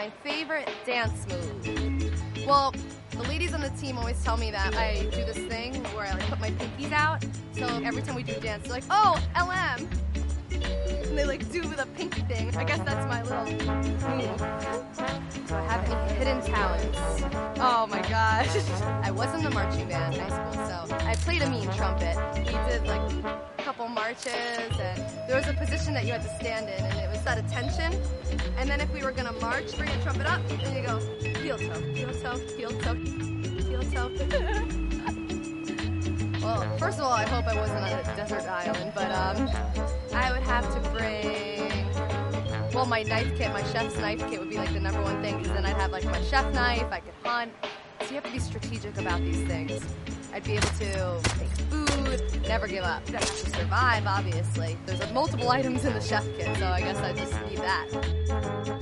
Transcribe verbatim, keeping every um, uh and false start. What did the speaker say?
my favorite dance move. Well, the ladies on the team always tell me that I do this thing where I like put my pinkies out. So every time we do dance, they're like, oh, L M. And they like do the pinky thing. I guess that's my little move. Do I have any hidden talents? Oh my gosh. I was in the marching band in high school, so I played a mean trumpet. We did like a couple marches, and there was a position that you had to stand in, and it was that attention. And then if we were gonna march, bring the trumpet up, and you go heel toe, heel toe, heel toe, heel toe. Well, first of all, I hope I wasn't on a desert island, but um, I would have to bring, well, my knife kit, my chef's knife kit would be like the number one thing, because then I'd have like my chef knife, I could hunt. So you have to be strategic about these things. I'd be able to make food, never give up. You have to survive, obviously. There's multiple items in the chef kit, so I guess I just need that.